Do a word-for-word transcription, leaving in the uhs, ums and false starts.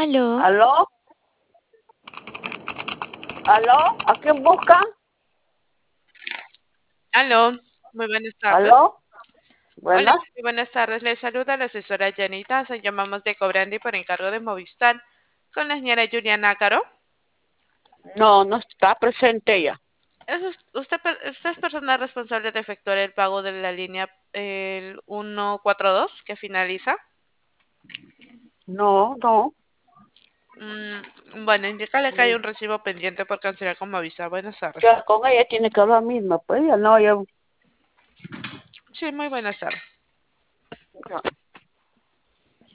Aló, ¿Aló? ¿Aló? ¿A quién busca? Aló, muy buenas tardes. ¿Aló? Hola, Buenas. muy buenas tardes. Les saluda la asesora Janita. Se llamamos de Cobrandi por encargo de Movistar con la señora Juliana Caro. No, no está presente ella. ¿Es us- usted, per- usted es persona responsable de efectuar el pago de la línea el ciento cuarenta y dos que finaliza? No, no. Mm, bueno, indícale que hay un recibo pendiente por cancelar con Movistar. Buenas tardes. Ya con ella tiene que hablar misma, pues ya no, ya. Sí, muy buenas tardes. Ya.